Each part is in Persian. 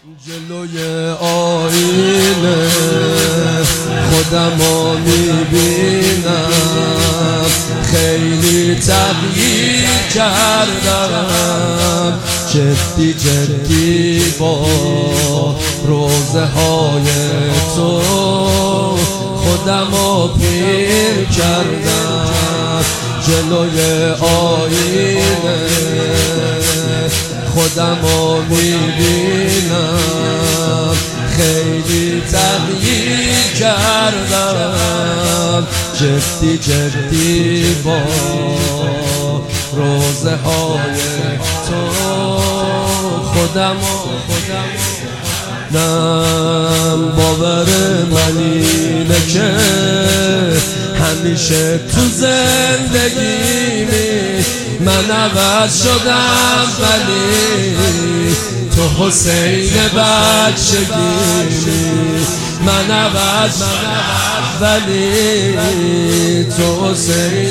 جلوی آینه خودمو میبینم، خیلی تغییر کردم، جدی جدی با روزه های تو خودمو پیر کردم. جلوی آینه خودمو میبینم، خیلی تغییر کردم، جدی جدی با روزه های تو خودمو نم. باور من اینه که همیشه تو زندگیمی من عوض شدم، ولی تو حسین بچگیمی من عوض، ولی تو حسین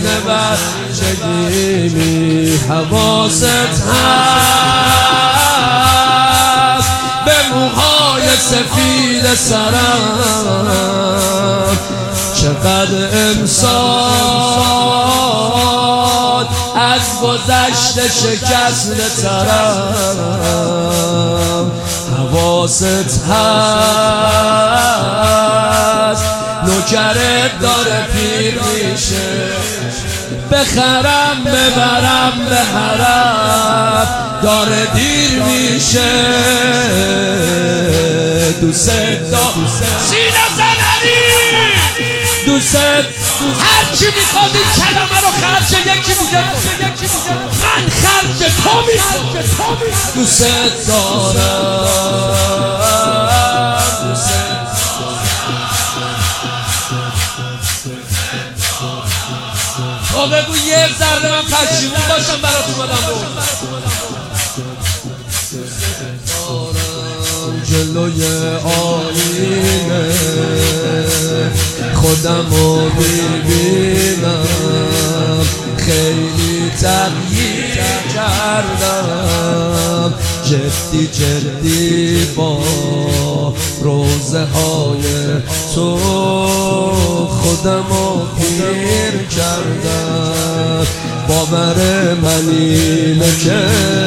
بچگیمی. حواست هست به موهای سفید سرم، چقدر امسال از گذشته شکست ترم. حواست هست نوکرت داره پیر میشه، بخرم ببرم به حرم داره دیر میشه. دوست سینه زنری دوست هرچی میخواد این کلمه رو خرج یکی میگه من خرج تو میخواد. دوست دارم، تو بگو یه ذره من پشیمون باشم برات اومدم بود. جلوی آینه خودمو میبینم، خیلی تغییر کردم، جدی جدی با روزه های تو خودمو پیر کردم. باور من اینه که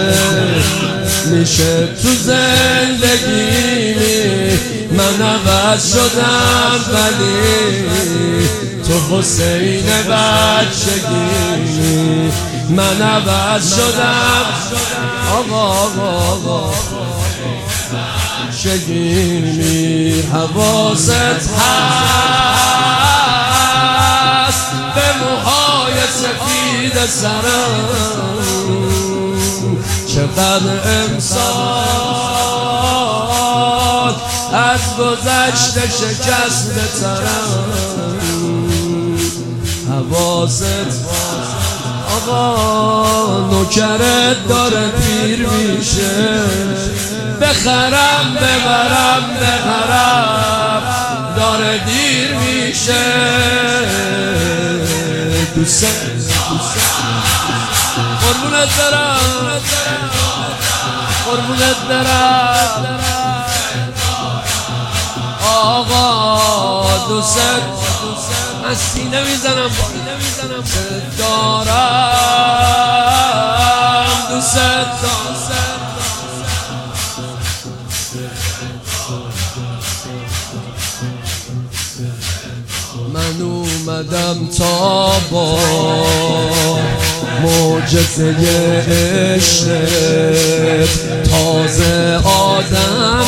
میشه تو زندگیمی من عوض شدم، ولی تو حسین بچگیمی من عوض شدم. آقا بچگیمی. حواست هست به موهای سفید سرم، چقدر امسال از گذشته شکست ترم. حواست آقا نوکرت داره پیر میشه، بخرم ببرم به حرم داره دیر میشه. دوست قربونت برم، قربونت برم آقا. دوست من سینه میزنم دارم، دوست دارم. من اومدم تا با معجزه عشقت تازه آدم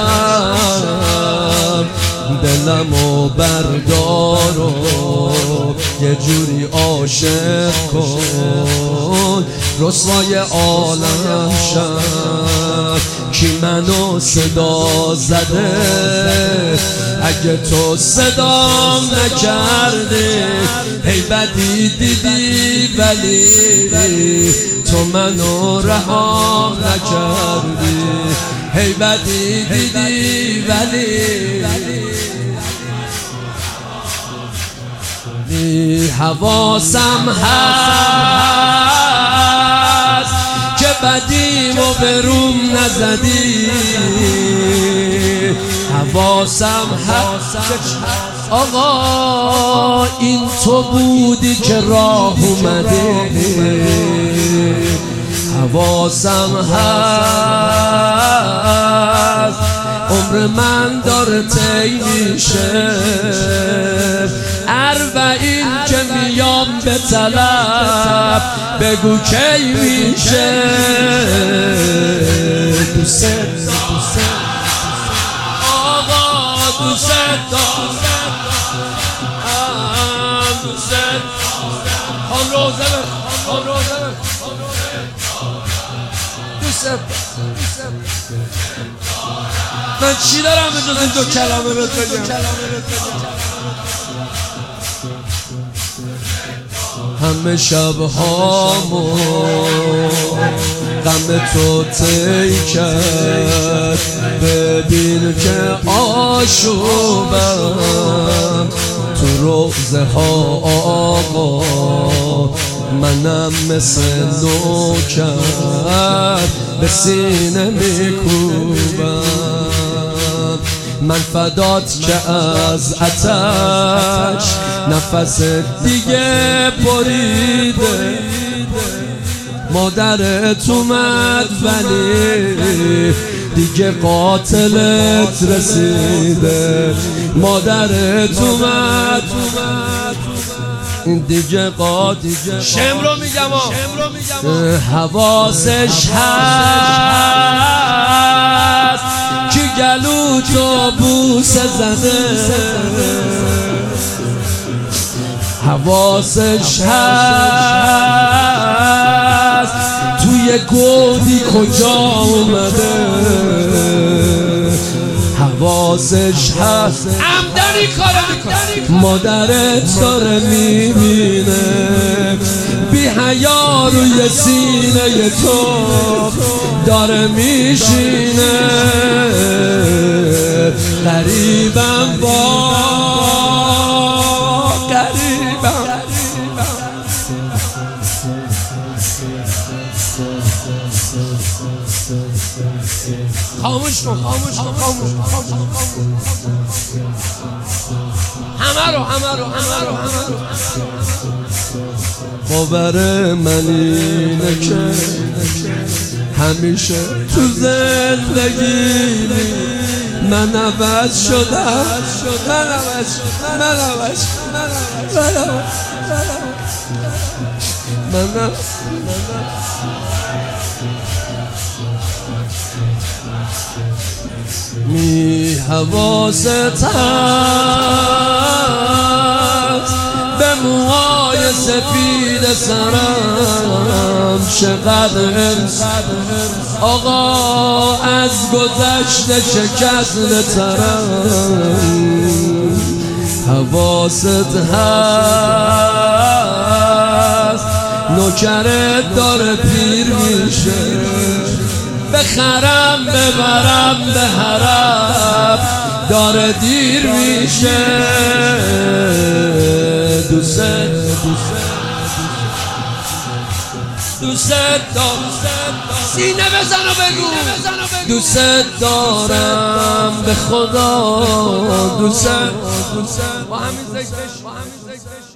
شم، دلمو بردار و یه جوری عاشق کن، رسوای عالم شم. کی منو صدا زده اگه تو صدام نکردی؟ ای بدی دیدی ولی تو منو رهام نکردی. ای بدی دیدی ولی حواسم هست که بدیمو به روم نزدی حواسم هست آقا این تو بودی که راه اومده حواسم هست عمر من داره طی میشه اربعین که میام به طلب بگو کی میشه دوست آقا دوست دارم دوست خان روزه دوست من چی دارم به جز این دو کلمه بهت بگم همه شبهامو غم تو طی کرد ببین که آشوبم تو روزه ها آقا منم مثل نوکر به سینه میکوبم من فدات که از آتش نفس دیگه بریده مادرت اومد ولی دیگه قاتلت رسیده مادرت اومد دیگه قاتل شم رو میگم حواسش هست که گلو تو بوسه زده حواسش هست توی گودی کجا اومده حواسش هست عمدنی کاره مادرت داره میبینه بی حیا روی سینه تو داره میشینه غریبم با غریبم خاموش کن همه رو باور من اینه که همیشه تو زندگی من عوض شدم می حواست هست به موهای سفید سرم چقدر آقا از گذشته شکست ترم حواست هست نوکرت داره پیر میشه بخرم ببرم به حرم داره دیر میشه دوست دارم سینه بزن و بگو دوست دارم به خدا دوست با همین ذکرش